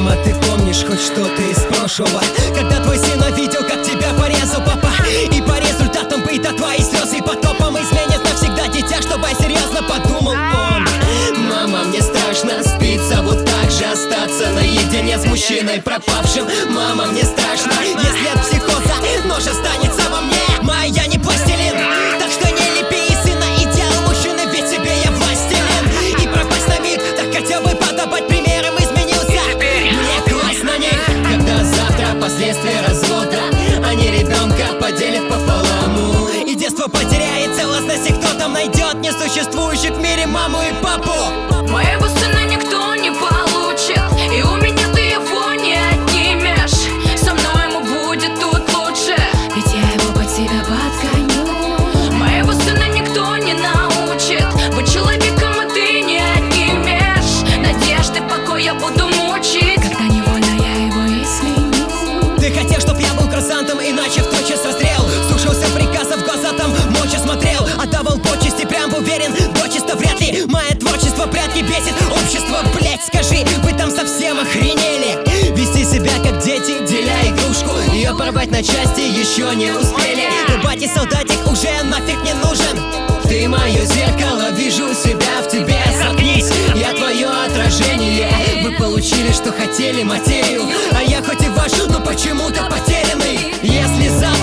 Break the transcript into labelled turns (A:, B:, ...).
A: Мама, ты помнишь хоть что-то из прошлого? Когда твой сын увидел, как тебя порезал папа, и по результатам быта твои слезы потопом изменят навсегда дитя, чтобы серьезно подумал он. Мама, мне страшно спится, вот так же остаться наедине с мужчиной пропавшим. Мама, мне страшно, если от психоза нож останется во мне. Майя, я не пластилин, так что не лепи из сына идеал мужчины, ведь тебе я властелин. И пропасть на миг, так хотел бы подобать примером, изменился. Мне класть на них, когда завтра последствия развода они ребенка поделят пополам. И детство потеряет целостность, и кто там найдет несуществующих в мире маму и папу?
B: Моего сына никто не получит, и у меня ты его не отнимешь. Со мной ему будет тут лучше, ведь я его под себя подгоню. Моего сына никто не научит быть человеком, и ты не отнимешь. Надежды, покой я буду мучить, когда невольно я его изменю.
A: Ты хотел, чтоб я был курсантом, иначе в тотчас расстрел. Слушался приказов, глаза там молча смотрел. Отдавал почести, прям был уверен, дочисто вряд ли. Мое творчество прятки бесит общество. Блять, скажи, вы там совсем охренели? Вести себя как дети, деля игрушку, ее порвать на части еще не успели. Но батя-солдатик уже нафиг не нужен. Ты мое зеркало, вижу себя в тебе. Соткнись, я твое отражение. Вы получили, что хотели, материю, а я хоть и ваш, но почему-то потерянный. Если завтра